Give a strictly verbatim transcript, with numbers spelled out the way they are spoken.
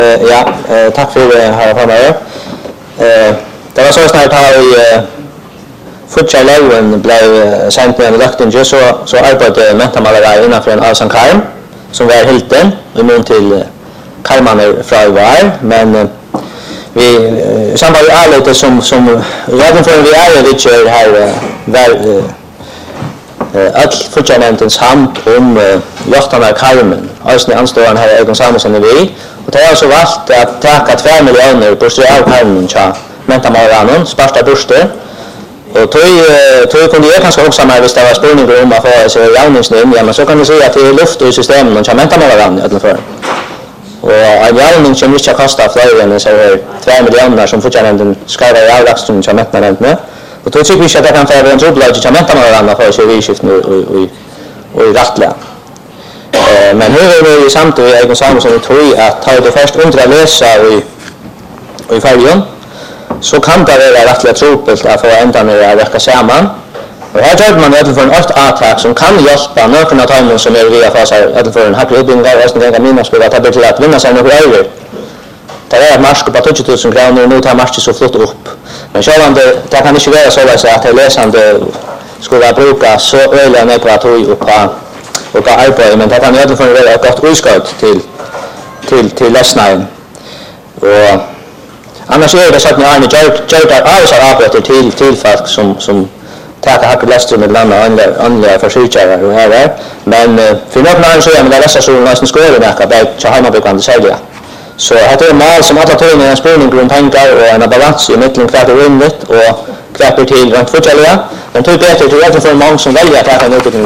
Uh, ja, uh, tack för det här framöver. Uh, det var så snart här i uh, Futja Leuen blev sendt med en lökting så, så arbetade mentamalare innanför en Alsan Karm som var Hilton i mun till uh, Karmaner från I V R, men uh, vi uh, samband med arbetet som, som redan för vi är lite här uh, var uh, all Futja-nämndens hand om uh, Jottarna Karmen. Östni anståren här Egon Samuelsson är vi. Och det har alltså valt att taka två miljoner på stöd av Karmen till mentamaranen, sparta burster. Och tog, tog kunde jag kanske också med hvis det var spurningar om att få sig javningsnämnd, ja, men så kan vi säga att det är luft i systemen till mentamaranen utanför. Och en javning som inte kostar fler än så här två miljoner som Futja-nämnden ska vara i avlagstungen till mentamaranen. Och då tycker vi att det kan vara en trubbel till mentamaranen för sig vidskift och i rattliga. Uh, men hur är det samtidigt Egon Samuelsson tror att ta det först under att läsa i, i färgen så kan det vara rättligt trubbelt att få ändarna att verka samman. Och här gör man det för en åtta attack som kan hjälpa några av tajmen som är via för sig för en hacklig utbildning och resten av mina skulle ta till att vinna sig några över. Det är ett marsk på tjugo tusen kronor och nu tar marsk så flott upp. Men självande, det kan inte vara så att det läsande skulle bruka så öliga nekvator upp på och arbete, men det kan ju för vara ett gott utskott till till till läsnaren. Och annars är det så att ni har en jävla alltså arbete till till folk som som tar hack läster med landa andra andra försökare och här där. Men för något när så är det läsa så nästan skulle det näka bara så har man bekant säga. Så det är mål som alla tar in en spänning grund tankar och en balans i mitten kvart och rimligt och kvart till runt fortsätta. Men tror bättre till att för många som väljer att ta en utbildning